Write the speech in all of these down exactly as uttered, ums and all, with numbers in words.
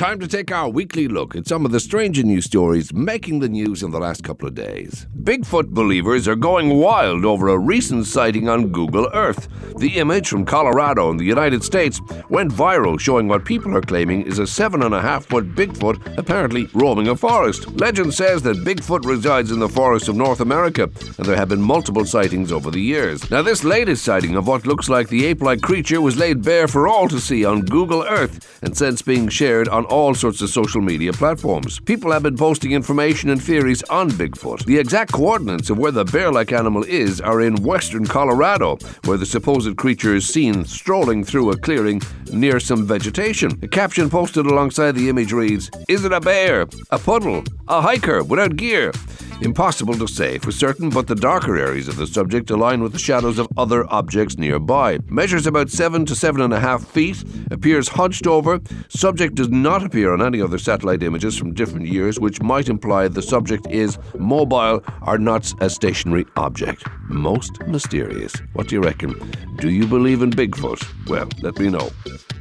time to take our weekly look at some of the stranger news stories making the news in the last couple of days. Bigfoot believers are going wild over a recent sighting on Google Earth. The image from Colorado in the United States went viral, showing what people are claiming is a seven and a half foot Bigfoot apparently roaming a forest. Legend says that Bigfoot resides in the forests of North America, and there have been multiple sightings over the years. Now, this latest sighting of what looks like the ape-like creature was laid bare for all to see on Google Earth, and since being shared on all sorts of social media platforms. People have been posting information and theories on Bigfoot. The exact coordinates of where the bear-like animal is are in western Colorado, where the supposed creature is seen strolling through a clearing near some vegetation. A caption posted alongside the image reads, "Is it a bear? A puddle? A hiker without gear?" Impossible to say for certain, but the darker areas of the subject align with the shadows of other objects nearby. Measures about seven to seven and a half feet, appears hunched over. Subject does not appear on any other satellite images from different years, which might imply the subject is mobile or not a stationary object. Most mysterious. What do you reckon? Do you believe in Bigfoot? Well, let me know.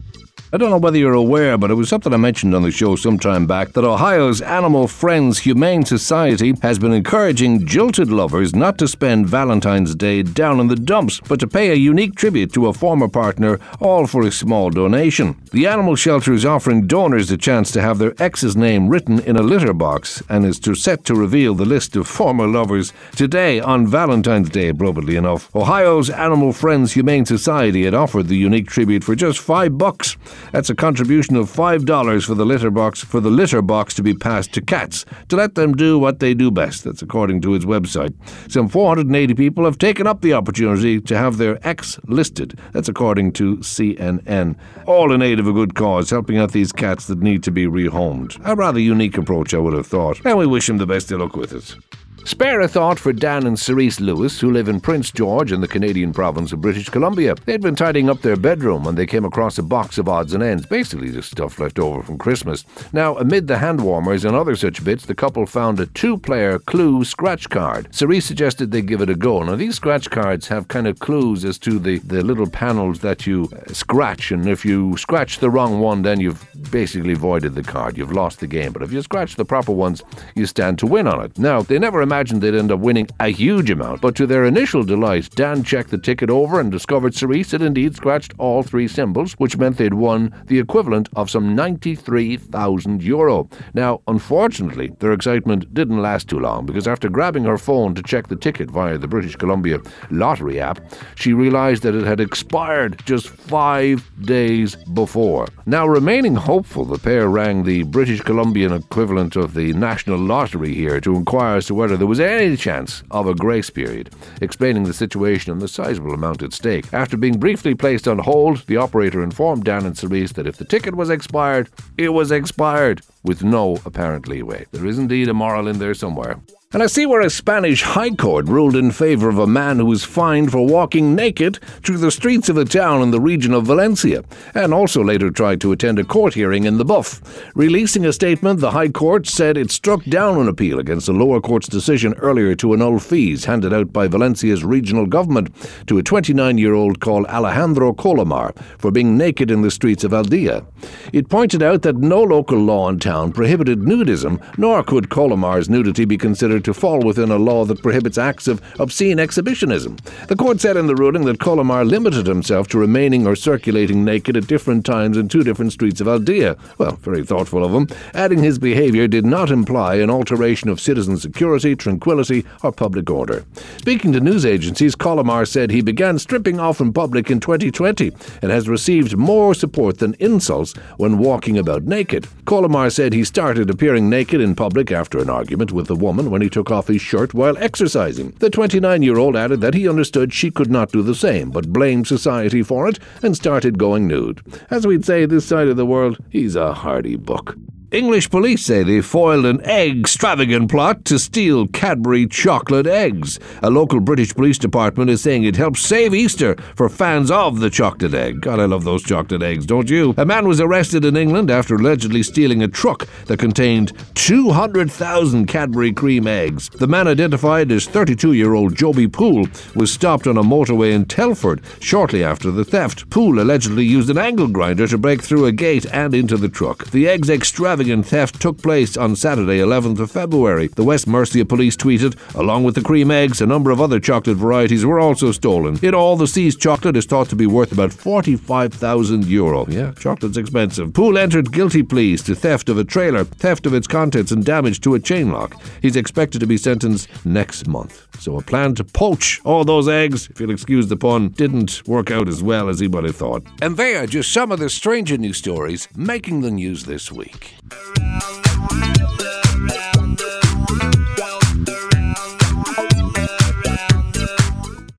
I don't know whether you're aware, but it was something I mentioned on the show some time back, that Ohio's Animal Friends Humane Society has been encouraging jilted lovers not to spend Valentine's Day down in the dumps, but to pay a unique tribute to a former partner, all for a small donation. The animal shelter is offering donors a chance to have their ex's name written in a litter box, and is to set to reveal the list of former lovers today on Valentine's Day, appropriately enough. Ohio's Animal Friends Humane Society had offered the unique tribute for just five bucks. That's a contribution of five dollars for the litter box for the litter box to be passed to cats, to let them do what they do best. That's according to its website. Some four hundred eighty people have taken up the opportunity to have their ex listed. That's according to C N N. All in aid of a good cause, helping out these cats that need to be rehomed. A rather unique approach, I would have thought. And we wish them the best of luck with it. Spare a thought for Dan and Cerise Lewis, who live in Prince George in the Canadian province of British Columbia. They'd been tidying up their bedroom when they came across a box of odds and ends, basically just stuff left over from Christmas. Now, amid the hand warmers and other such bits, the couple found a two-player Clue scratch card. Cerise suggested they give it a go. Now, these scratch cards have kind of clues as to the, the little panels that you uh, scratch, and if you scratch the wrong one, then you've basically voided the card. You've lost the game. But if you scratch the proper ones, you stand to win on it. Now, they never imagined they'd end up winning a huge amount, but to their initial delight, Dan checked the ticket over and discovered Cerise had indeed scratched all three symbols, which meant they'd won the equivalent of some ninety-three thousand euro. Now, unfortunately, their excitement didn't last too long, because after grabbing her phone to check the ticket via the British Columbia lottery app, she realised that it had expired just five days before. Now, remaining hopeful, the pair rang the British Columbian equivalent of the National Lottery here to inquire as to whether there was any chance of a grace period, explaining the situation and the sizable amount at stake. After being briefly placed on hold, the operator informed Dan and Cerise that if the ticket was expired, it was expired, with no apparent leeway. There is indeed a moral in there somewhere. And I see where a Spanish high court ruled in favor of a man who was fined for walking naked through the streets of a town in the region of Valencia, and also later tried to attend a court hearing in the Buff. Releasing a statement, the high court said it struck down an appeal against the lower court's decision earlier to annul fees handed out by Valencia's regional government to a twenty-nine-year-old called Alejandro Colomar for being naked in the streets of Aldea. It pointed out that no local law in town prohibited nudism, nor could Colomar's nudity be considered to fall within a law that prohibits acts of obscene exhibitionism. The court said in the ruling that Colomar limited himself to remaining or circulating naked at different times in two different streets of Aldea. Well, very thoughtful of him, adding his behaviour did not imply an alteration of citizen security, tranquility, or public order. Speaking to news agencies, Colomar said he began stripping off in public in twenty twenty and has received more support than insults when walking about naked. Colomar said he started appearing naked in public after an argument with a woman when he took off his shirt while exercising. The twenty-nine-year-old added that he understood she could not do the same, but blamed society for it and started going nude. As we'd say this side of the world, he's a hardy buck. English police say they foiled an egg-extravagant plot to steal Cadbury chocolate eggs. A local British police department is saying it helped save Easter for fans of the chocolate egg. God, I love those chocolate eggs, don't you? A man was arrested in England after allegedly stealing a truck that contained two hundred thousand Cadbury cream eggs. The man, identified as thirty-two-year-old Joby Poole, was stopped on a motorway in Telford shortly after the theft. Poole allegedly used an angle grinder to break through a gate and into the truck. The eggs extravagant theft took place on Saturday, eleventh of February. The West Mercia police tweeted, along with the cream eggs, a number of other chocolate varieties were also stolen. In all, the seized chocolate is thought to be worth about forty-five thousand euro. Yeah, chocolate's expensive. Poole entered guilty pleas to theft of a trailer, theft of its contents, and damage to a chain lock. He's expected to be sentenced next month. So a plan to poach all those eggs, if you'll excuse the pun, didn't work out as well as he might have thought. And they are just some of the stranger news stories making the news this week.